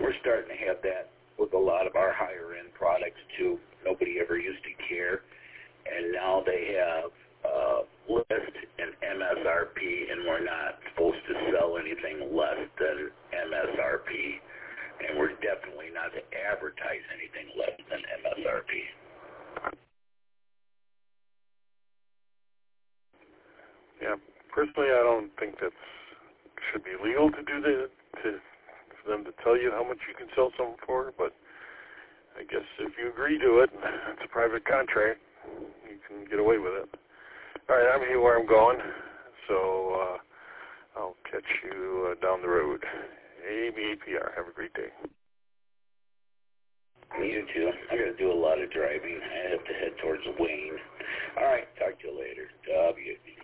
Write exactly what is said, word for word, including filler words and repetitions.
we're starting to have that with a lot of our higher-end products, too. Nobody ever used to care, and now they have uh, list and M S R P, and we're not supposed to sell anything less than M S R P, and we're definitely not to advertise anything less than M S R P. Yeah, personally, I don't think that should be legal to do that, to, for them to tell you how much you can sell something for, but I guess if you agree to it, it's a private contract, you can get away with it. All right, I'm here where I'm going, so uh, I'll catch you uh, down the road. A B A P R, have a great day. You too. I got to do a lot of driving. I have to head towards Wayne. All right, talk to you later. W.